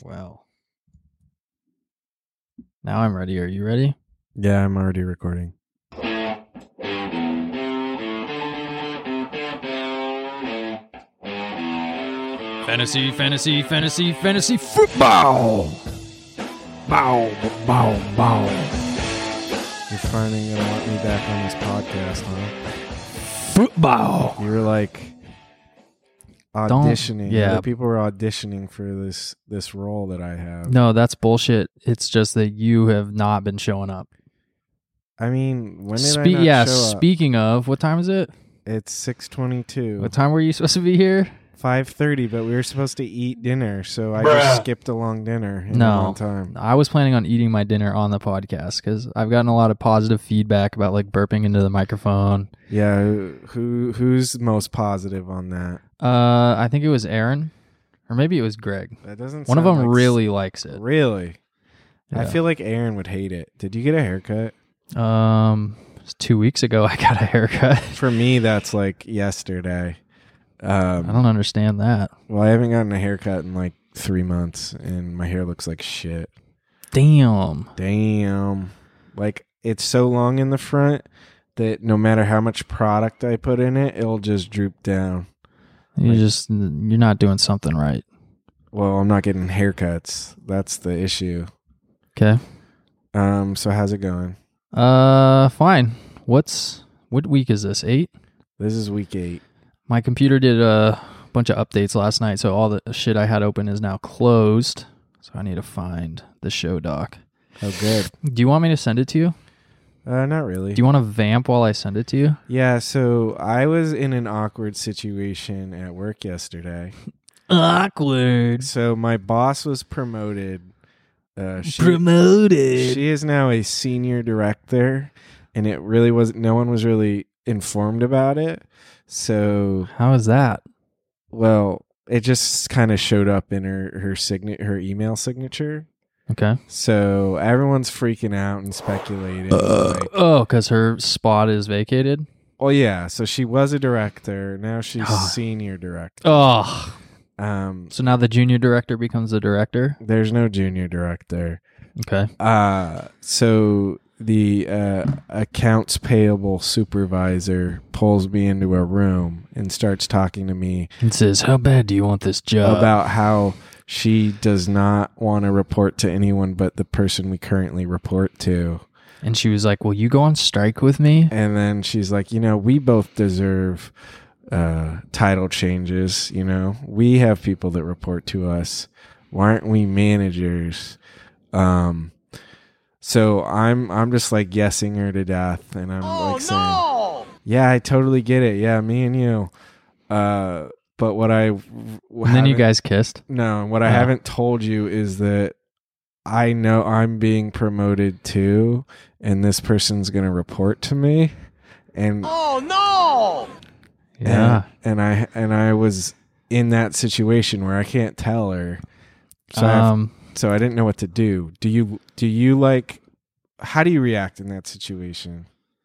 Well, now I'm ready. Are you ready? Yeah, I'm already recording. Fantasy football. Bow, bow, bow. You're finally gonna want me back on this podcast, huh? Football. You were like auditioning. Yeah. Other people were auditioning for this role that I have. No, that's bullshit. It's just that you have not been showing up. I mean, when did I not show up? Speaking of, what time is it? It's 6:22. What time were you supposed to be here? 5:30, but we were supposed to eat dinner, so I just skipped along dinner in one time. I was planning on eating my dinner on the podcast because I've gotten a lot of positive feedback about like burping into the microphone. Yeah, who's most positive on that? I think it was Aaron, or maybe it was Greg. That doesn't. One of them really likes it. Really? Yeah. I feel like Aaron would hate it. Did you get a haircut? 2 weeks ago I got a haircut. For me, that's like yesterday. I don't understand that. Well, I haven't gotten a haircut in like 3 months, and my hair looks like shit. Damn. Like, it's so long in the front that no matter how much product I put in it, it'll just droop down. You're not doing something right. Well, I'm not getting haircuts. That's the issue. Okay. So how's it going? Fine. What week is this? 8? This is week 8. My computer did a bunch of updates last night, so all the shit I had open is now closed. So I need to find the show doc. Oh, good. Do you want me to send it to you? Not really. Do you want to vamp while I send it to you? Yeah, so I was in an awkward situation at work yesterday. Awkward. So my boss was promoted. Promoted. She is now a senior director, and it really no one was really informed about it. So how is that? Well, it just kind of showed up in her email signature. Okay. So everyone's freaking out and speculating. Because her spot is vacated? Well, yeah. So she was a director. Now she's senior director. Oh. So now the junior director becomes the director? There's no junior director. Okay. So the accounts payable supervisor pulls me into a room and starts talking to me and says, "How bad do you want this job?" About how she does not want to report to anyone but the person we currently report to. And she was like, "Will you go on strike with me?" And then she's like, we both deserve title changes. We have people that report to us. Why aren't we managers? So I'm just like guessing her to death, and I'm saying, yeah, I totally get it. Yeah, me and you. But what and then you guys kissed? No, what I haven't told you is that I know I'm being promoted too, and this person's going to report to me. And oh no! Yeah. And I was in that situation where I can't tell her. So I didn't know what to do. Do you like, how do you react in that situation?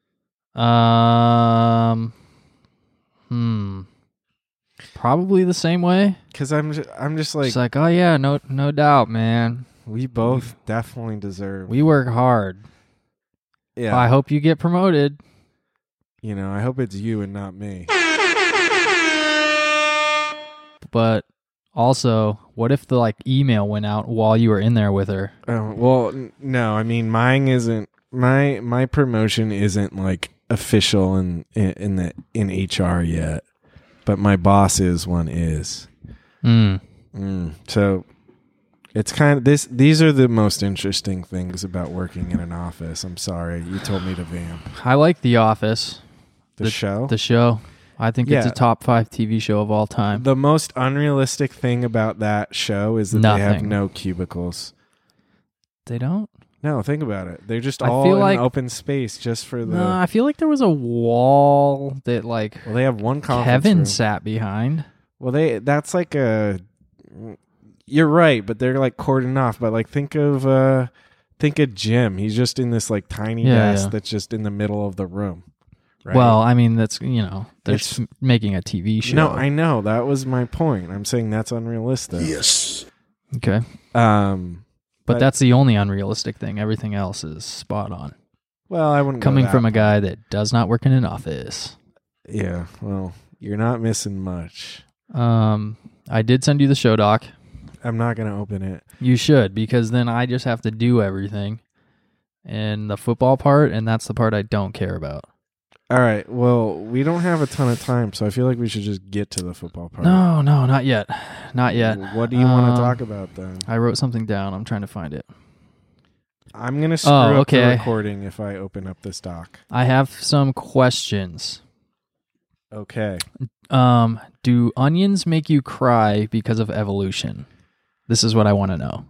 Probably the same way. Cuz I'm just like, it's like, "Oh yeah, no doubt, man. We both definitely deserve. We work hard. Yeah. I hope you get promoted." I hope it's you and not me. But also, what if the email went out while you were in there with her? Well, no. I mean, mine isn't. My promotion isn't like official in HR yet, but my boss's one is. So it's kind of this. These are the most interesting things about working in an office. I'm sorry, you told me to vamp. I like The Office. The show. The show. I think it's a top 5 TV show of all time. The most unrealistic thing about that show is that they have no cubicles. They don't? No, think about it. They're just all in open space just for the... No, I feel like there was a wall that Well, they have one conference Kevin room. sat behind. Well, that's like a... You're right, but they're like cordoned off. But think of Jim. He's just in this tiny desk that's just in the middle of the room. Right? Well, I mean, that's, they're making a TV show. No, I know. That was my point. I'm saying that's unrealistic. Yes. Okay. But that's the only unrealistic thing. Everything else is spot on. Well, I wouldn't coming go that from a far. guy that does not work in an office. Yeah, well, you're not missing much. I did send you the show doc. I'm not going to open it. You should, because then I just have to do everything and the football part, and that's the part I don't care about. All right, well, we don't have a ton of time, so I feel like we should just get to the football part. No, not yet. Not yet. What do you want to talk about then? I wrote something down. I'm trying to find it. I'm going to screw up the recording if I open up this doc. I have some questions. Okay. Do onions make you cry because of evolution? This is what I want to know.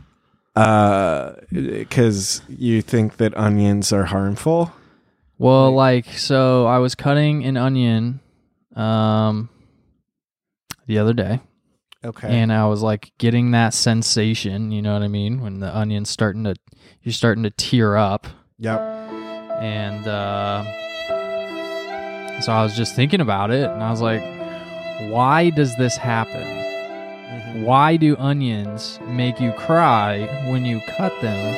Because you think that onions are harmful? Well, so I was cutting an onion the other day. Okay. And I was getting that sensation, you know what I mean? When the onion's you're starting to tear up. Yep. And so I was just thinking about it, and I was like, why does this happen? Mm-hmm. Why do onions make you cry when you cut them?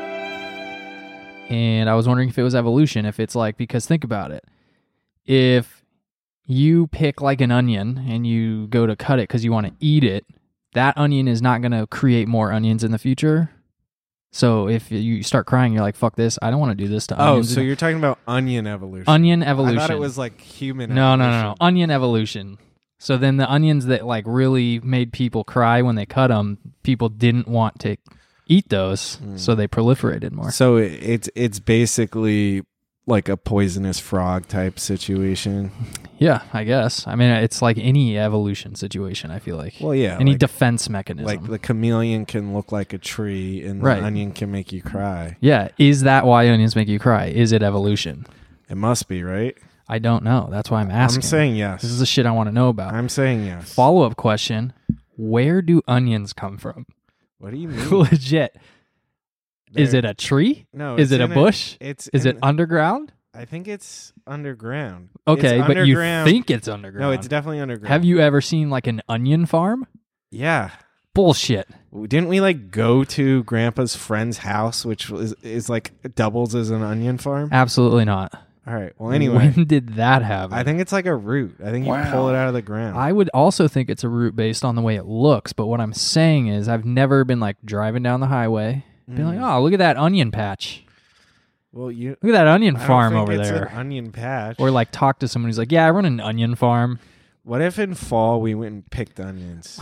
And I was wondering if it was evolution, if it's because think about it. If you pick an onion and you go to cut it because you want to eat it, that onion is not going to create more onions in the future. So if you start crying, you're like, fuck this, I don't want to do this to onions. Oh, so you're talking about onion evolution. Onion evolution. I thought it was human No, evolution. no. Onion evolution. So then the onions that really made people cry when they cut them, people didn't want to eat those, so they proliferated more. So it's basically like a poisonous frog type situation. Yeah, I guess. I mean, it's like any evolution situation, I feel like. Well, yeah. Any defense mechanism. Like the chameleon can look like a tree and the onion can make you cry. Yeah. Is that why onions make you cry? Is it evolution? It must be, right? I don't know. That's why I'm asking. I'm saying yes. This is the shit I want to know about. I'm saying yes. Follow-up question. Where do onions come from? What do you mean? Legit. Is it a tree? No. Is it a bush? Is it underground? I think it's underground. Okay, it's but you underground. think it's underground. No, it's definitely underground. Have you ever seen an onion farm? Yeah. Bullshit. Didn't we go to Grandpa's friend's house, which is doubles as an onion farm? Absolutely not. All right. Well, anyway. When did that happen? I think it's a root. I think you pull it out of the ground. I would also think it's a root based on the way it looks, but what I'm saying is I've never been driving down the highway, being oh, look at that onion patch. Well, look at that onion farm over there. An onion patch. Or talk to someone who's yeah, I run an onion farm. What if in fall we went and picked onions?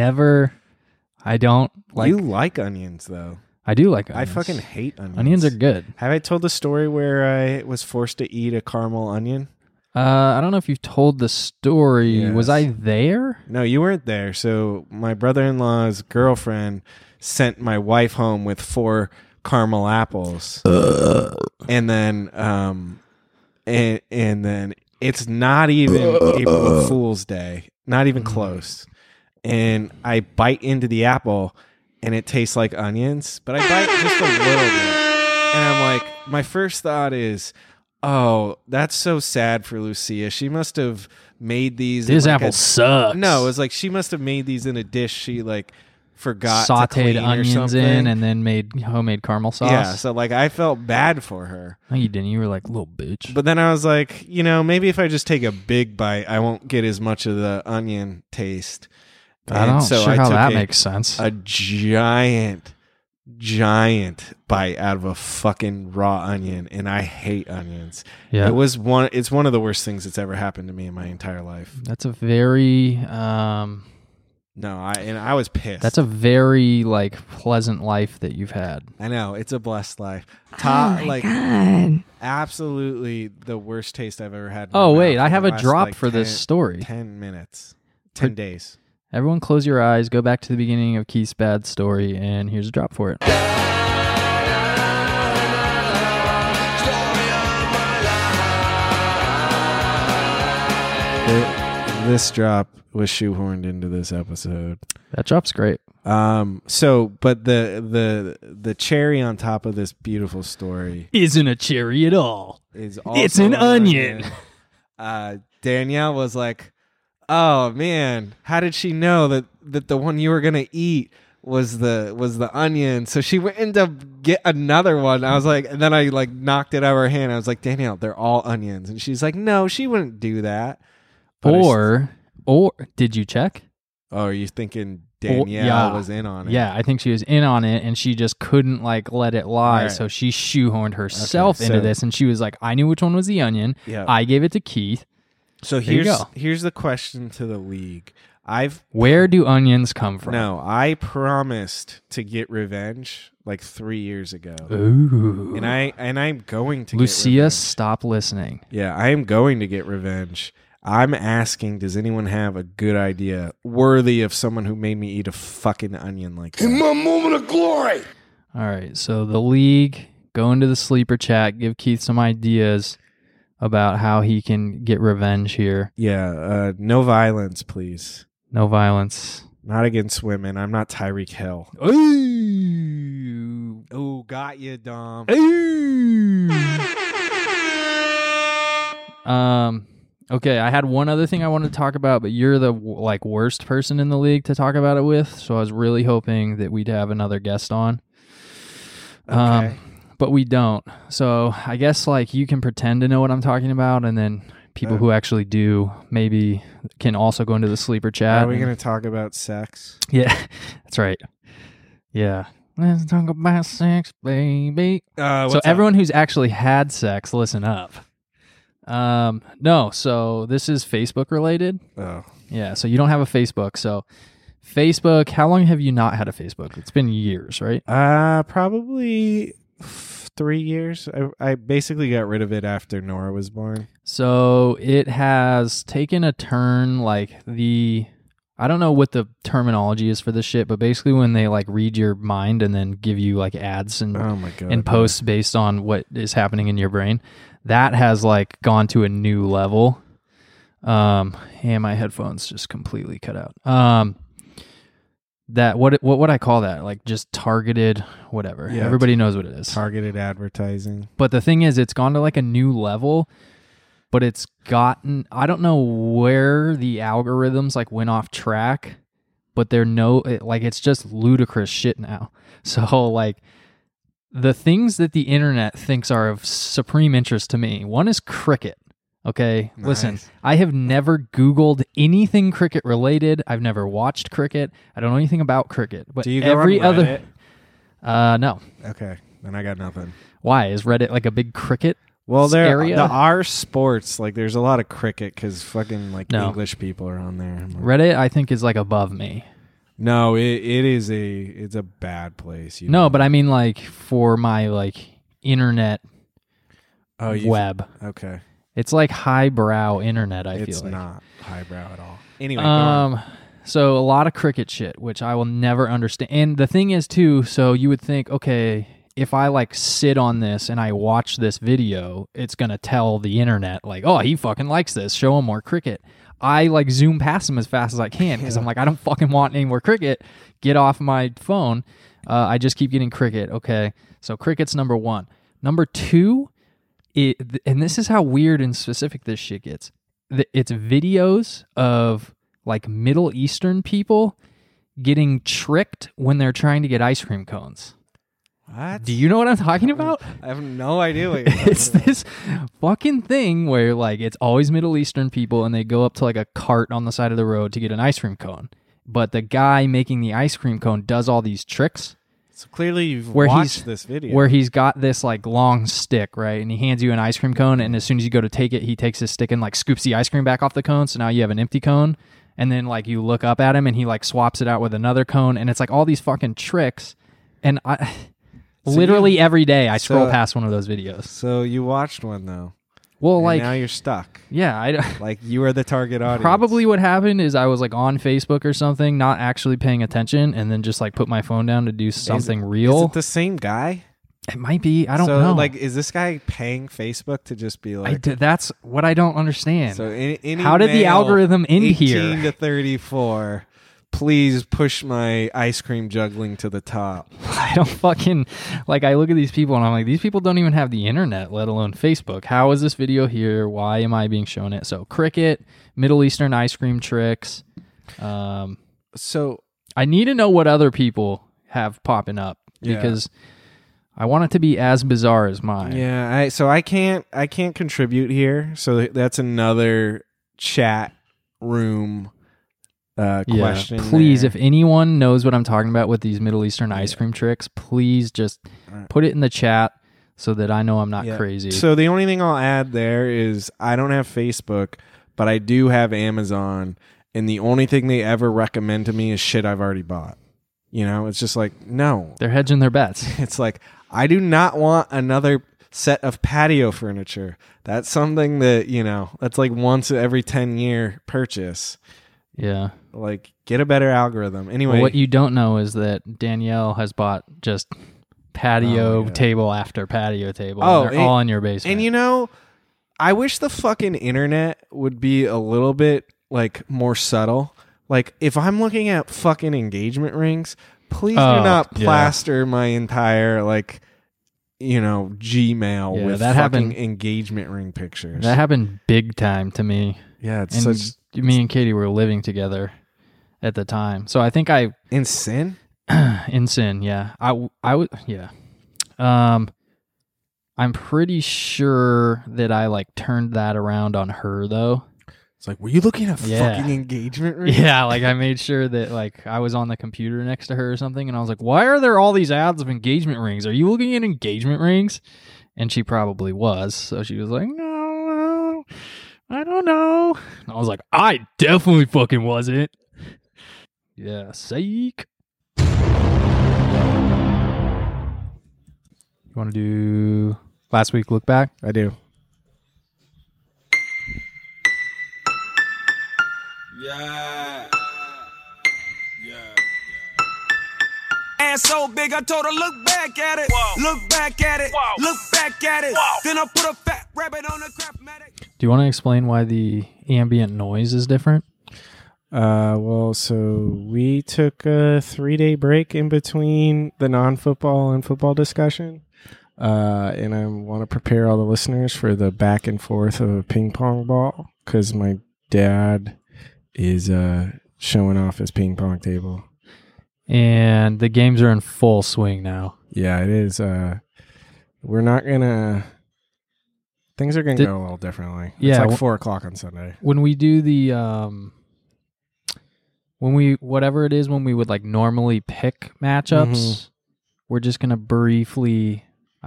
I don't like. You like onions though. I do like onions. I fucking hate onions. Onions are good. Have I told the story where I was forced to eat a caramel onion? I don't know if you've told the story. Yes. Was I there? No, you weren't there. So my brother-in-law's girlfriend sent my wife home with 4 caramel apples. And then and then it's not even April Fool's Day. Not even close. And I bite into the apple and it tastes like onions, but I bite just a little bit. And I'm like, my first thought is, oh, that's so sad for Lucia. She must have made these. This apple sucks. No, it was she must have made these in a dish she forgot sauteed to clean onions or something. in and then made homemade caramel sauce. Yeah, so I felt bad for her. No, you didn't. You were little bitch. But then I was like, maybe if I just take a big bite, I won't get as much of the onion taste. I don't know how that makes sense. A giant bite out of a fucking raw onion, and I hate onions. Yeah, it's one of the worst things that's ever happened to me in my entire life. That's a very I was pissed. That's a very pleasant life that you've had. I know, it's a blessed life. Oh my God. Absolutely the worst taste I've ever had. Oh wait, I have a drop for this story. 10 minutes. 10 days. Everyone close your eyes, go back to the beginning of Keith's bad story, and here's a drop for it. This drop was shoehorned into this episode. That drop's great. But the cherry on top of this beautiful story isn't a cherry at all. It's an onion. Danielle was like, "Oh man, how did she know that the one you were gonna eat was the onion. So she went to get another one. I was like, and then I like knocked it out of her hand. I was like, Danielle, they're all onions. And she's like, no, she wouldn't do that. But Or did you check? Oh, are you thinking Danielle was in on it? Yeah, I think she was in on it, and she just couldn't like let it lie. Right. So she shoehorned herself into this, and she was like, I knew which one was the onion. Yeah. I gave it to Keith. So here's the question to the league. Where do onions come from? No, I promised to get revenge like 3 years ago. Ooh. And I'm going to Lucia, get revenge. stop listening. Yeah, I am going to get revenge. I'm asking, does anyone have a good idea worthy of someone who made me eat a fucking onion like that? In my moment of glory. All right, so the league, go into the sleeper chat, give Keith some ideas about how he can get revenge here. Yeah, no violence, please. No violence. Not against women. I'm not Tyreek Hill. Ooh. Oh, got you, Dom. Ooh. Okay, I had one other thing I wanted to talk about, but you're the like worst person in the league to talk about it with, so I was really hoping that we'd have another guest on. Okay. But we don't. So I guess like you can pretend to know what I'm talking about, and then people who actually do maybe can also go into the sleeper chat. Are we going to talk about sex? Yeah, that's right. Yeah. Let's talk about sex, baby. So everyone who's actually had sex, listen up. No, so this is Facebook related. Oh. Yeah, so you don't have a Facebook. So Facebook, how long have you not had a Facebook? It's been years, right? Probably 3 years. I basically got rid of it after Nora was born. So it has taken a turn like I don't know what the terminology is for this shit, but basically when they like read your mind and then give you like ads and, oh my God, and posts based on what is happening in your brain, that has like gone to a new level. And my headphones just completely cut out. That what would I call that? Like just targeted whatever. Yeah, everybody knows what it is. Targeted advertising. But the thing is, it's gone to like a new level. But it's gotten, I don't know where the algorithms like went off track, but it's just ludicrous shit now. So like the things that the internet thinks are of supreme interest to me, one is cricket. Okay, nice. Listen, I have never Googled anything cricket related. I've never watched cricket. I don't know anything about cricket. But do you go on Reddit? No. Okay, then I got nothing. Why? Is Reddit like a big cricket? Well, there are sports. Like, there's a lot of cricket because fucking like English people are on there. Reddit, I think, is like above me. No, it's a bad place. No, but I mean like for my like internet web. Okay. It's like highbrow internet. I feel like it's not highbrow at all. Anyway, so a lot of cricket shit, which I will never understand. And the thing is too, so you would think, okay, if I like sit on this and I watch this video, it's going to tell the internet like, oh, he fucking likes this. Show him more cricket. I like zoom past him as fast as I can because I'm like, I don't fucking want any more cricket. Get off my phone. I just keep getting cricket. Okay. So cricket's number one. Number two, and this is how weird and specific this shit gets. It's videos of like Middle Eastern people getting tricked when they're trying to get ice cream cones. What? Do you know what I'm talking about? I have no idea what you're talking It's about. This fucking thing where like it's always Middle Eastern people and they go up to like a cart on the side of the road to get an ice cream cone. But the guy making the ice cream cone does all these tricks. So clearly you've watched this video. Where he's got this like long stick, right? And he hands you an ice cream cone and as soon as you go to take it, he takes his stick and like scoops the ice cream back off the cone. So now you have an empty cone. And then like you look up at him and he like swaps it out with another cone. And it's like all these fucking tricks. And literally every day I scroll past one of those videos. So you watched one though. Well, and like now you're stuck. Yeah, like you are the target audience. Probably what happened is I was like on Facebook or something, not actually paying attention, and then just like put my phone down to do something real. Is it the same guy? It might be. I don't know. Like, is this guy paying Facebook to just be like? That's what I don't understand. So, any how did the algorithm end 18 here? 18 to 34. Please push my ice cream juggling to the top. I don't fucking like. I look at these people and I'm like, these people don't even have the internet, let alone Facebook. How is this video here? Why am I being shown it? So cricket, Middle Eastern ice cream tricks. So I need to know what other people have popping up because I want it to be as bizarre as mine. Yeah, I can't contribute here. So that's another chat room question. Please, if anyone knows what I'm talking about with these Middle Eastern ice cream tricks, please just put it in the chat so that I know I'm not crazy. So the only thing I'll add there is I don't have Facebook, but I do have Amazon, and the only thing they ever recommend to me is shit I've already bought. You know, it's just like, no. They're hedging their bets. It's like, I do not want another set of patio furniture. That's something that, you know, that's like once every 10-year purchase. Yeah. Like, get a better algorithm. Anyway. Well, what you don't know is that Danielle has bought just patio table after patio table. Oh, they're all in your basement. And you know, I wish the fucking internet would be a little bit like more subtle. Like, if I'm looking at fucking engagement rings, please do not plaster my entire, like, you know, Gmail with fucking engagement ring pictures. That happened big time to me. Yeah, it's such... Me and Katie were living together at the time. So I think In sin? In sin, yeah. I would, yeah. I'm pretty sure that I, like, turned that around on her, though. It's like, were you looking at fucking engagement rings? Yeah, like I made sure that like I was on the computer next to her or something, and I was like, why are there all these ads of engagement rings? Are you looking at engagement rings? And she probably was. So she was like, no, I don't know. And I was like, I definitely fucking wasn't. Yeah, psych. You want to do last week look back? I do. Yeah. Ass so big, I told her, look back at it. Whoa. Look back at it. Whoa. Look back at it. Whoa. Then I put a fat rabbit on the Craftmatic. Do you want to explain why the ambient noise is different? Well, so we took a 3-day break in between the non-football and football discussion. And I want to prepare all the listeners for the back and forth of a ping pong ball because my dad is showing off his ping pong table. And the games are in full swing now. Yeah, it is. We're not going to... Things are going to go a little differently. It's like 4 o'clock on Sunday. When we do the... whatever it is, when we would like normally pick matchups, we're just going to briefly...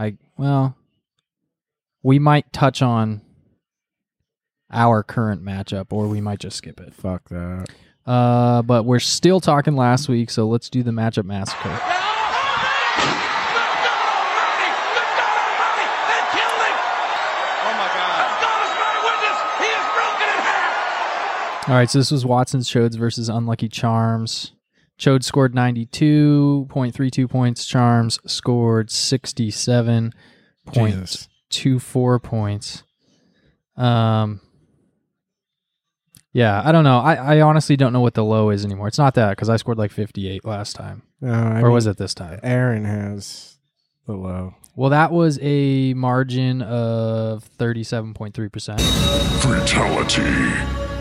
we might touch on our current matchup, or we might just skip it. Fuck that. But we're still talking last week, so let's do the matchup massacre. All right, so this was Watson's Chodes versus Unlucky Charms. Chodes scored 92.32 points. Charms scored 67.24 points. Yeah, I don't know. I honestly don't know what the low is anymore. It's not that, because I scored like 58 last time. Was it this time? Aaron has the low. Well, that was a margin of 37.3%. Fatality.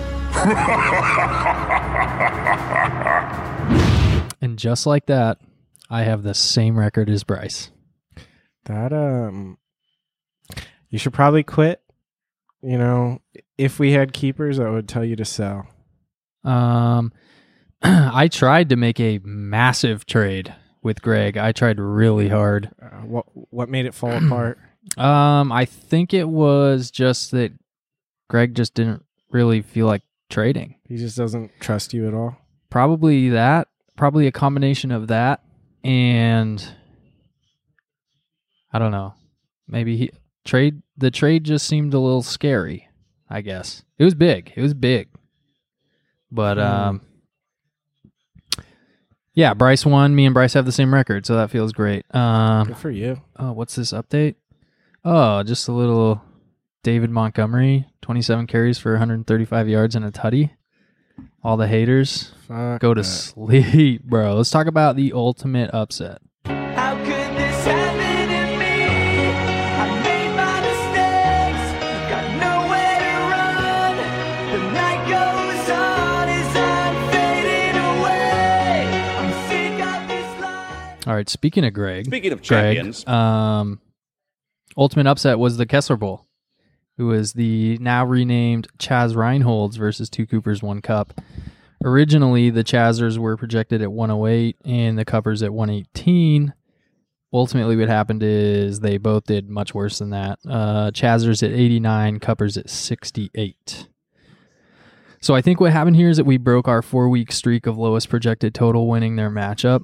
And just like that, I have the same record as Bryce. That, you should probably quit. You know, if we had keepers, I would tell you to sell. I tried to make a massive trade with Greg. I tried really hard. What made it fall apart? I think it was just that Greg just didn't really feel like trading. He just doesn't trust you at all? Probably that. Probably a combination of that and I don't know. Maybe the trade just seemed a little scary, I guess. It was big. But yeah, Bryce won. Me and Bryce have the same record, so that feels great. Good for you. Oh, what's this update? Oh, just a little David Montgomery, 27 carries for 135 yards and a tutty. All the haters, go to sleep, bro. Let's talk about the ultimate upset. How could this happen to me? I made my mistakes, got nowhere to run. The night goes on as I'm fading away. All right. Speaking of Greg. Speaking of champions. Ultimate upset was the Kessler Bowl, who was the now renamed Chaz Reinholds versus Two Coopers, One Cup. Originally, the Chazers were projected at 108 and the Cuppers at 118. Ultimately, what happened is they both did much worse than that. Chazers at 89, Cuppers at 68. So I think what happened here is that we broke our 4-week streak of lowest projected total winning their matchup.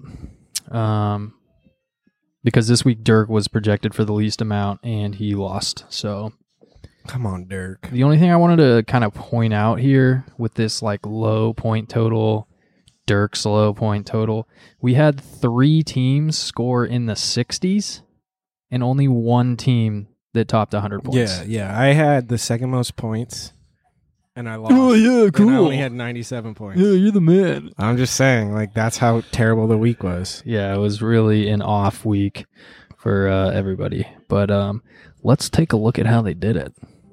Because this week Dirk was projected for the least amount and he lost. So come on, Dirk. The only thing I wanted to kind of point out here with this like low point total, Dirk's low point total, we had 3 teams score in the 60s and only 1 team that topped 100 points. Yeah. I had the second most points and I lost. Oh, yeah, cool. And I only had 97 points. Yeah, you're the man. I'm just saying, like, that's how terrible the week was. Yeah, it was really an off week for everybody. But let's take a look at how they did it.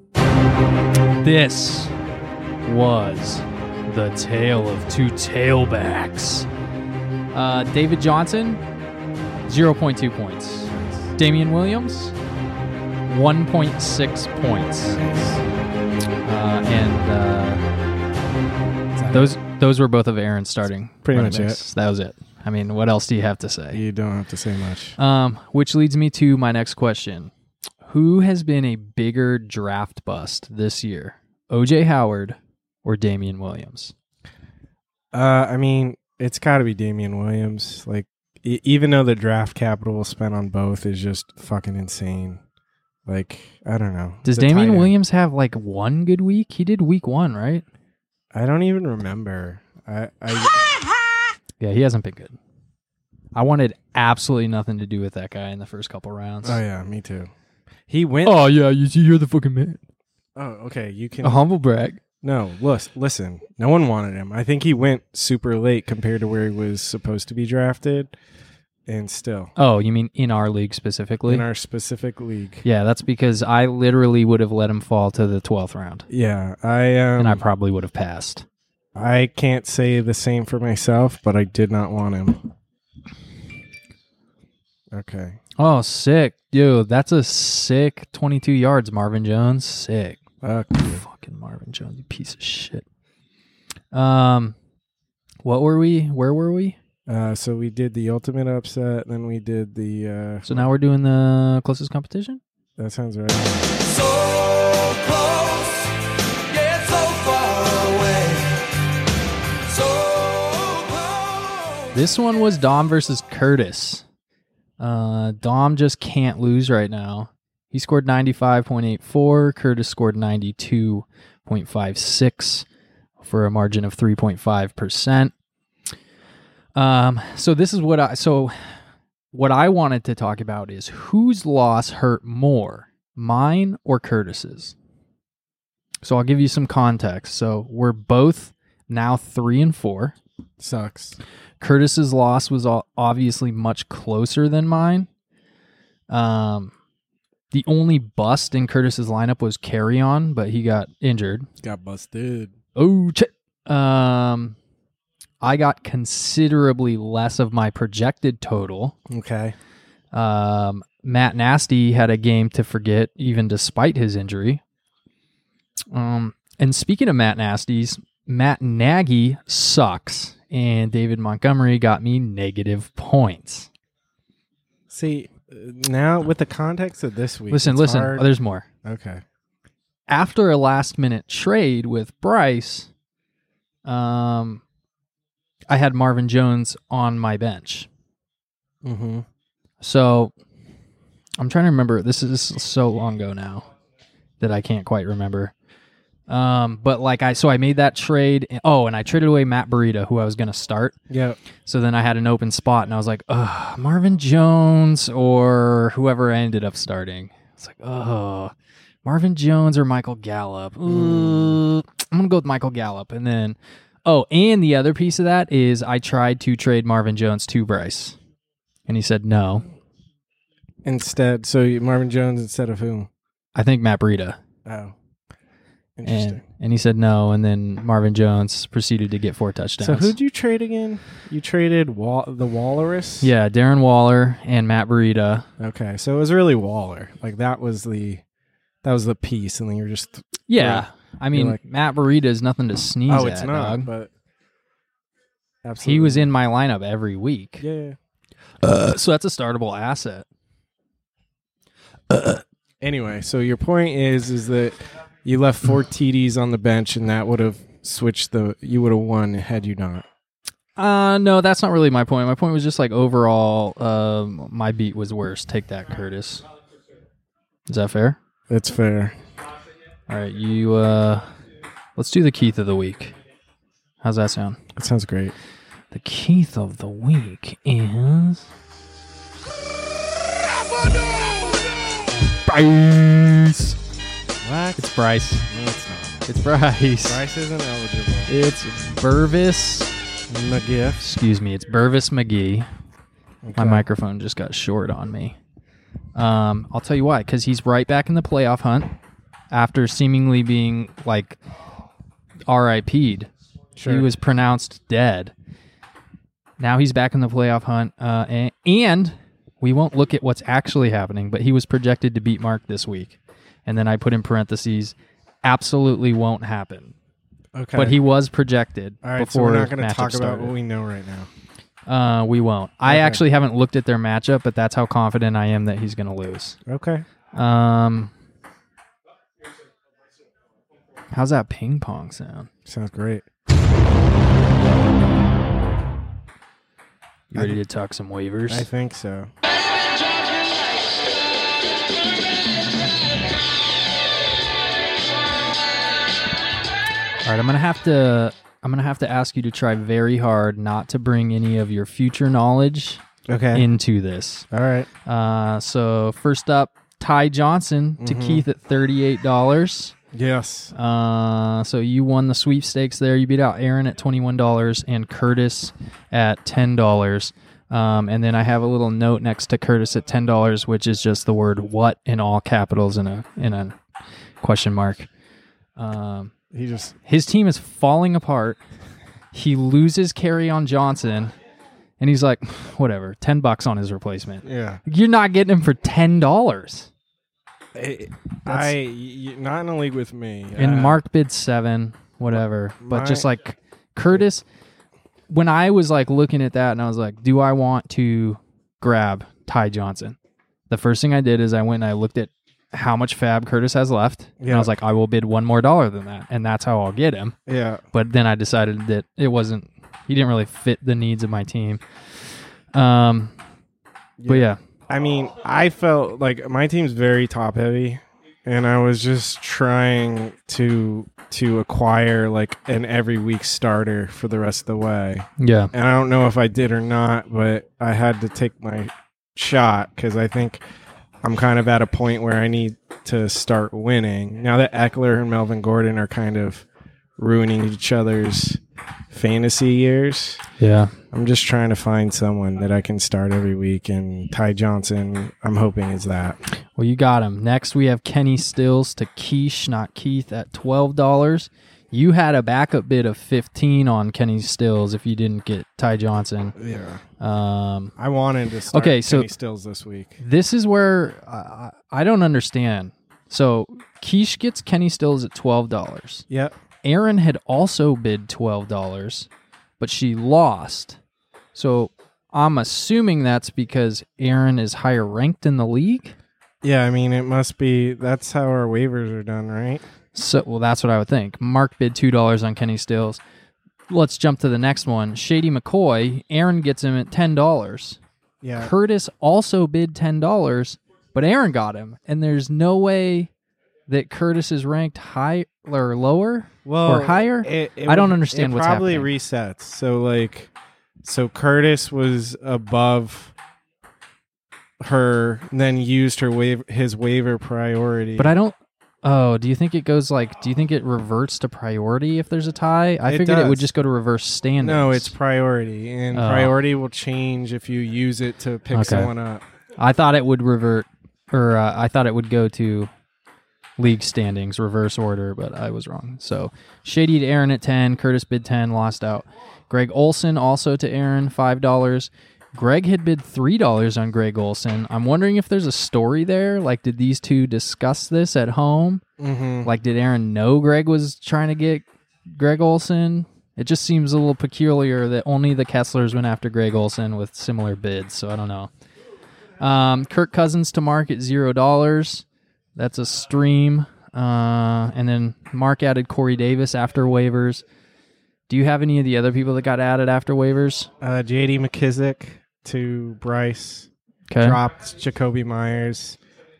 This was the tale of 2 tailbacks. David Johnson, 0.2 points. Damian Williams, 1.6 points. Those were both of Aaron's starting. Pretty running much backs. That was it. I mean, what else do you have to say? You don't have to say much. Which leads me to my next question. Who has been a bigger draft bust this year? OJ Howard or Damian Williams? I mean, it's got to be Damian Williams. Like, even though the draft capital spent on both is just fucking insane. Like, I don't know. Does Damian Williams have like one good week? He did week 1, right? I don't even remember. Yeah, he hasn't been good. I wanted absolutely nothing to do with that guy in the first couple rounds. Oh, yeah, me too. He went... Oh, yeah, you're the fucking man. Oh, okay, you can... A humble brag. No, listen. No one wanted him. I think he went super late compared to where he was supposed to be drafted, and still. Oh, you mean in our league specifically? In our specific league. Yeah, that's because I literally would have let him fall to the 12th round. Yeah, and I probably would have passed. I can't say the same for myself, but I did not want him. Okay. Oh, sick. Dude, that's a sick 22 yards, Marvin Jones. Sick. Fucking Marvin Jones, you piece of shit. What were we? Where were we? So we did the ultimate upset, then we did the... So now we're doing the closest competition? That sounds right. So close, yet so far away. So close. This one was Dom versus Curtis. Dom just can't lose right now. He scored 95.84. Curtis scored 92.56 for a margin of 3.5%. So this is what I wanted to talk about is whose loss hurt more, mine or Curtis's. So I'll give you some context. So we're both now 3-4. Sucks. Curtis's loss was obviously much closer than mine. The only bust in Curtis's lineup was Carry On, but he got injured. Got busted. Oh, shit. I got considerably less of my projected total. Okay. Matt Nasty had a game to forget, even despite his injury. And speaking of Matt Nasty's, Matt Nagy sucks, and David Montgomery got me negative points. See, now with the context of this week, listen, hard. There's more. Okay. After a last-minute trade with Bryce, I had Marvin Jones on my bench. Mm-hmm. So I'm trying to remember. This is so long ago now that I can't quite remember. But like I made that trade. And I traded away Matt Burita, who I was going to start. Yeah. So then I had an open spot, and I was like, Marvin Jones or whoever I ended up starting. It's like, Marvin Jones or Michael Gallup. I'm going to go with Michael Gallup. And then, and the other piece of that is I tried to trade Marvin Jones to Bryce, and he said no. Instead, so Marvin Jones instead of whom? I think Matt Burita. Oh. Interesting. And he said no, and then Marvin Jones proceeded to get 4 touchdowns. So who'd you trade again? You traded the Walrus? Yeah, Darren Waller and Matt Breida. Okay, so it was really Waller. Like that was the piece, and then you're just Yeah. I mean, like, Matt Breida is nothing to sneeze at. oh, it's not, dog. but absolutely. He was in my lineup every week. Yeah. So that's a startable asset. Anyway, so your point is that you left 4 TDs on the bench, and that would have switched you would have won had you not. No, that's not really my point. My point was just like overall, my beat was worse. Take that, Curtis. Is that fair? That's fair. All right, let's do the Keith of the week. How's that sound? That sounds great. The Keith of the week is Bryce. What? It's Bryce. No, it's not. It's Bryce. Bryce isn't eligible. It's Burvis. McGiff. Excuse me. It's Burvis McGee. Okay. My microphone just got short on me. I'll tell you why. Because he's right back in the playoff hunt after seemingly being like RIP'd. Sure. He was pronounced dead. Now he's back in the playoff hunt. And we won't look at what's actually happening, but he was projected to beat Mark this week. And then I put in parentheses, absolutely won't happen. Okay. But he was projected. All right, before so we're not going to matchup talk about started. what we know right now. We won't. I Okay. actually haven't looked at their matchup, but that's how confident I am that he's going to lose. Okay. How's that ping pong sound? Sounds great. You ready to talk some waivers? I think so. All right, I'm gonna have to ask you to try very hard not to bring any of your future knowledge Okay. into this. All right. So first up, Ty Johnson to Keith at $38. Yes. So you won the sweepstakes there. You beat out Aaron at $21 and Curtis at $10. And then I have a little note next to Curtis at $10, which is just the word "what" in all capitals in a question mark. His team is falling apart. He loses Kerryon Johnson, and he's like, whatever, $10 on his replacement. Yeah. You're not getting him for $10. You're not in a league with me. And Mark bid $7, whatever. But my- just like Curtis, when I was like looking at that and I was like, do I want to grab Ty Johnson? The first thing I did is I went and I looked at how much fab Curtis has left. And I was like, I will bid $1 more than that. And that's how I'll get him. Yeah. But then I decided that he didn't really fit the needs of my team. But yeah. I mean, I felt like my team's very top heavy, and I was just trying to acquire like an every week starter for the rest of the way. Yeah. And I don't know if I did or not, but I had to take my shot because I think I'm kind of at a point where I need to start winning. Now that Eckler and Melvin Gordon are kind of ruining each other's fantasy years, Yeah. I'm just trying to find someone that I can start every week, and Ty Johnson, I'm hoping, is that. Well, you got him. Next, we have Kenny Stills to Keish, not Keith, at $12. You had a backup bid of $15 on Kenny Stills if you didn't get Ty Johnson. Yeah. I wanted to start Okay, so Kenny Stills this week. This is where I don't understand. So Keish gets Kenny Stills at $12. Yep. Aaron had also bid $12, but she lost. So I'm assuming that's because Aaron is higher ranked in the league. Yeah, I mean, it must be. That's how our waivers are done, right? So, well, that's what I would think. Mark bid $2 on Kenny Stills. Let's jump to the next one. Shady McCoy. Aaron gets him at $10. Yeah. Curtis also bid $10, but Aaron got him. And there's no way that Curtis is ranked high or lower or higher. I don't understand what's happening. It probably resets. So Curtis was above her, and then used his waiver priority. But I don't. Oh, do you think it goes like? Do you think it reverts to priority if there's a tie? I figured it would just go to reverse standings. No, it's priority, and priority will change if you use it to pick someone up. I thought it would revert, or I thought it would go to league standings, reverse order, but I was wrong. So Shady to Aaron at 10, Curtis bid 10, lost out. Greg Olson also to Aaron, $5. Greg had bid $3 on Greg Olson. I'm wondering if there's a story there. Like, did these two discuss this at home? Mm-hmm. Like, did Aaron know Greg was trying to get Greg Olson? It just seems a little peculiar that only the Kesslers went after Greg Olson with similar bids, so I don't know. Kirk Cousins to Mark at $0. That's a stream. And then Mark added Corey Davis after waivers. Do you have any of the other people that got added after waivers? J.D. McKissick to Bryce. Okay. Dropped Jacoby Myers.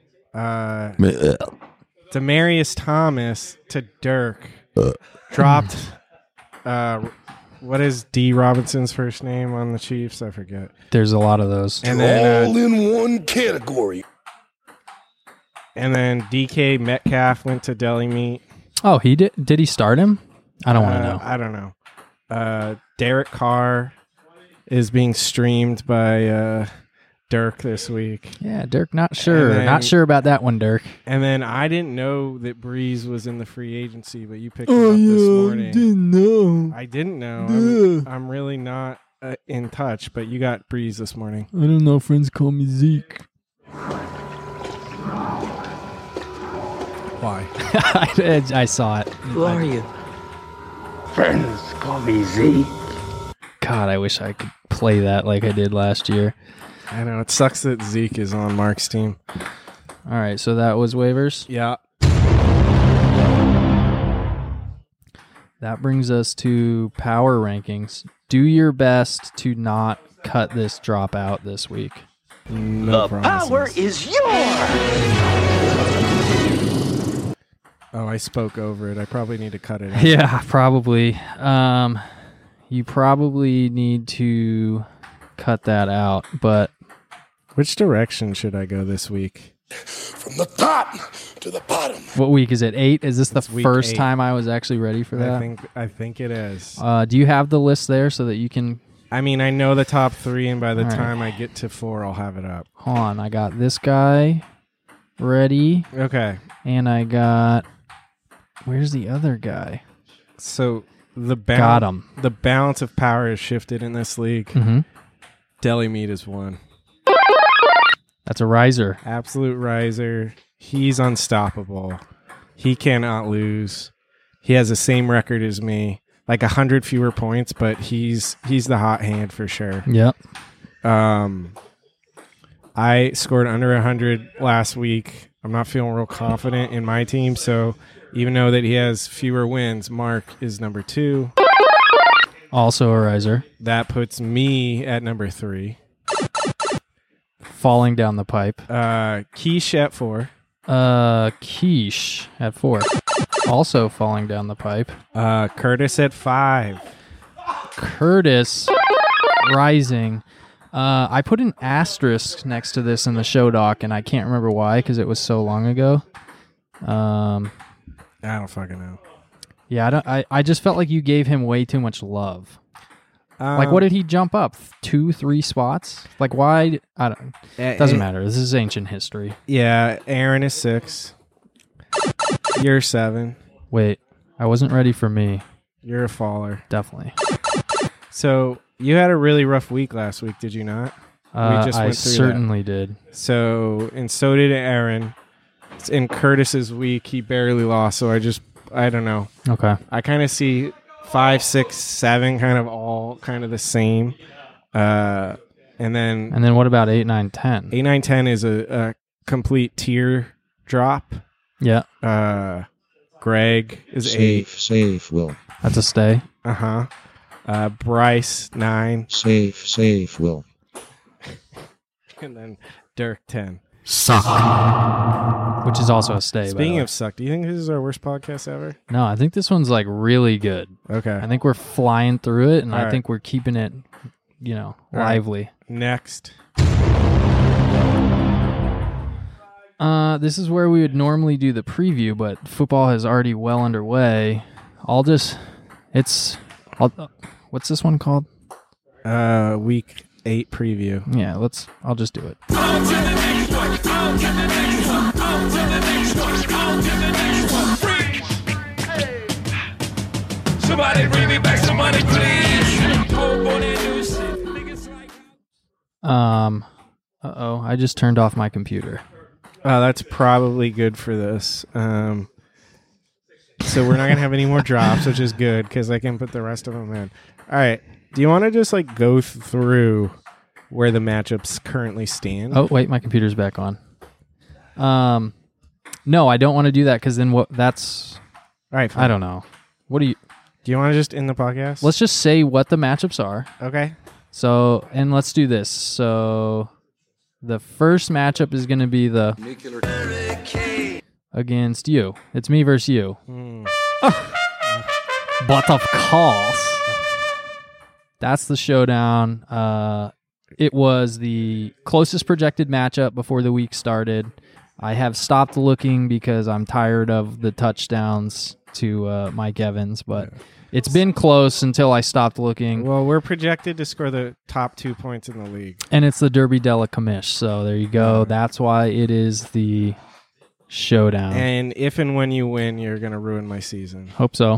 Demarius Thomas to Dirk. Dropped. What is D. Robinson's first name on the Chiefs? I forget. There's a lot of those. And then all in one category. And then DK Metcalf went to Deli Meat. Oh, he did. Did he start him? I don't want to know. I don't know. Derek Carr is being streamed by Dirk this week. Yeah, Dirk, not sure. Not sure about that one, Dirk. And then I didn't know that Breeze was in the free agency, but you picked him up this morning. I didn't know. I'm really not in touch, but you got Breeze this morning. I don't know. Friends call me Zeke. Why? I saw it. Who are you? Friends call me Zeke. God, I wish I could play that like I did last year. I know. It sucks that Zeke is on Mark's team. All right, so that was waivers. Yeah. That brings us to power rankings. Do your best to not cut this drop out this week. No promises. Power is yours! Oh, I spoke over it. I probably need to cut it out. Yeah, probably. You probably need to cut that out, but... Which direction should I go this week? From the top to the bottom. What week is it? 8? Is this the week first 8. time I was actually ready for that? I think it is. Do you have the list there so that you can... I mean, I know the top 3, and by the All right. time I get to 4, I'll have it up. Hold on, I got this guy ready, Okay. and I got... Where's the other guy? So the Got him. The balance of power has shifted in this league. Mm-hmm. Deli Meat is one. That's a riser. Absolute riser. He's unstoppable. He cannot lose. He has the same record as me, like 100 fewer points, but he's the hot hand for sure. Yep. I scored under 100 last week. I'm not feeling real confident in my team, so even though that he has fewer wins, Mark is number 2. Also a riser. That puts me at number 3. Falling down the pipe. Quiche at 4. Quiche at 4. Also falling down the pipe. Curtis at 5. Curtis rising. I put an asterisk next to this in the show doc, and I can't remember why because it was so long ago. I don't fucking know. Yeah, I just felt like you gave him way too much love. Like, what did he jump up? 2-3 spots? Like, why? I don't. Doesn't matter. This is ancient history. Yeah, Aaron is 6. You're 7. Wait, I wasn't ready for me. You're a faller. Definitely. So you had a really rough week last week, did you not? I certainly did. So did Aaron. In Curtis's week, he barely lost. So I don't know. Okay. I kind of see 5, 6, 7 kind of all kind of the same. And then what about 8, 9, 10? 8, 9, 10 is a complete tier drop. Yeah. Greg is 8. Safe, Will. That's a stay. Uh-huh. Bryce 9. Safe, Will. And then Dirk 10. Which is also a stay. Speaking of suck, do you think this is our worst podcast ever? No, I think this one's like really good. Okay. I think we're flying through it, and All I right. think we're keeping it, right. lively. Next. This is where we would normally do the preview, but football is already well underway. What's this one called? Week 8 preview. Yeah, I'll just do it. On to the next one. On to the next one. Freeze. Somebody bring me back some money, please. Hope on that new shit. Niggas like. Uh-oh, I just turned off my computer. That's probably good for this. So we're not going to have any more drops, which is good because I can put the rest of them in. All right. Do you want to just like go through where the matchups currently stand? Oh, wait, my computer's back on. No, I don't want to do that because then that's... All right. Fine. I don't know. What do you... Do you want to just end the podcast? Let's just say what the matchups are. Okay. So, and let's do this. So, the first matchup is going to be the... against you. It's me versus you. But of course, that's the showdown. It was the closest projected matchup before the week started. I have stopped looking because I'm tired of the touchdowns to Mike Evans, but it's been close until I stopped looking. Well, we're projected to score the top 2 points in the league. And it's the Derby Della Commish, so there you go. That's why it is the showdown. And if and when you win, you're going to ruin my season. Hope so.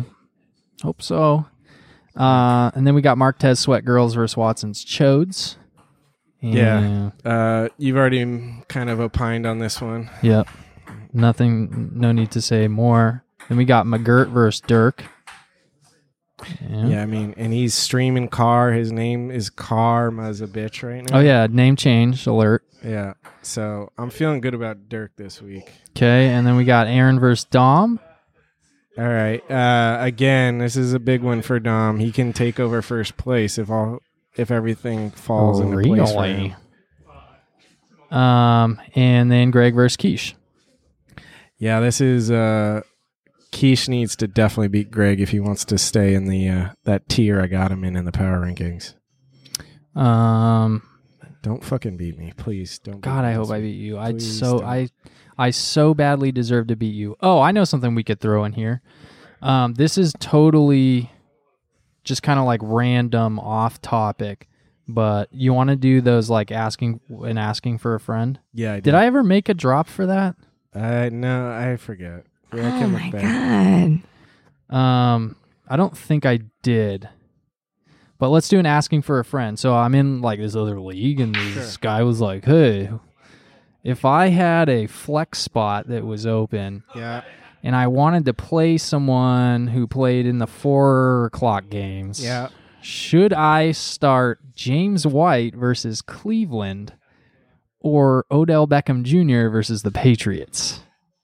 And then we got Marquez Sweat Girls versus Watson's Chodes. Yeah. You've already kind of opined on this one. Yep. No need to say more. Then we got McGirt versus Dirk. Yeah, I mean, and he's streaming Carr. His name is Karma's a bitch right now. Oh, yeah. Name change alert. Yeah. So I'm feeling good about Dirk this week. Okay. And then we got Aaron versus Dom. All right. Again, this is a big one for Dom. He can take over first place if everything falls into place for him. And then Greg versus Quiche. Yeah, this is Quiche needs to definitely beat Greg if he wants to stay in the that tier I got him in the power rankings. Don't fucking beat me, please. Don't. God, I hope I beat you. I so badly deserve to beat you. Oh, I know something we could throw in here. This is totally just kind of like random off topic, but you want to do those like asking for a friend? Yeah, I did. Did I ever make a drop for that? No, I forget. Yeah, Oh my god. I don't think I did. But let's do an asking for a friend. So I'm in like this other league, and this guy was like, "Hey, if I had a flex spot that was open, and I wanted to play someone who played in the 4 o'clock games, should I start James White versus Cleveland or Odell Beckham Jr. versus the Patriots?"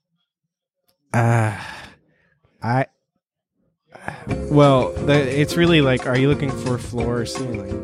It's really like, are you looking for floor or ceiling?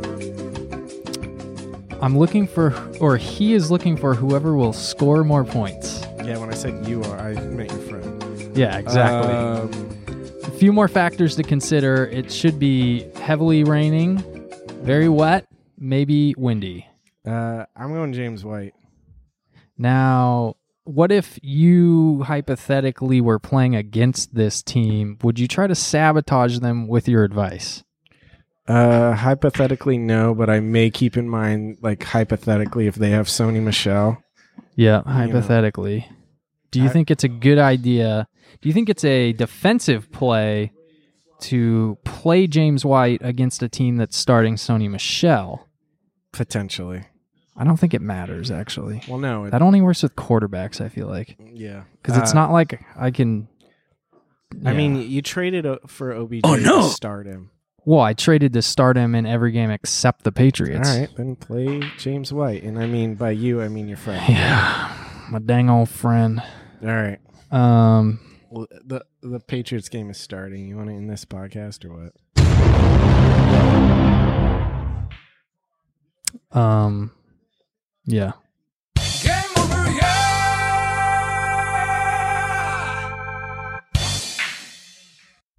I'm looking for, or he is looking for whoever will score more points. Yeah, when I said you are, I meant your friend. Yeah, exactly. A few more factors to consider. It should be heavily raining, very wet, maybe windy. I'm going James White. Now, what if you hypothetically were playing against this team? Would you try to sabotage them with your advice? Hypothetically, no, but I may keep in mind, like, hypothetically, if they have Sony Michel. Yeah, hypothetically. Do you think it's a good idea? Do you think it's a defensive play to play James White against a team that's starting Sony Michel? Potentially. I don't think it matters, actually. Well, no. That only works with quarterbacks, I feel like. Yeah. Because it's not like I can... I mean, you traded for OBJ to start him. Well, I traded to start him in every game except the Patriots. All right, then play James White. And I mean, by you, I mean your friend. Yeah, my dang old friend. All right. Well, the Patriots game is starting. You want to end this podcast or what? Yeah.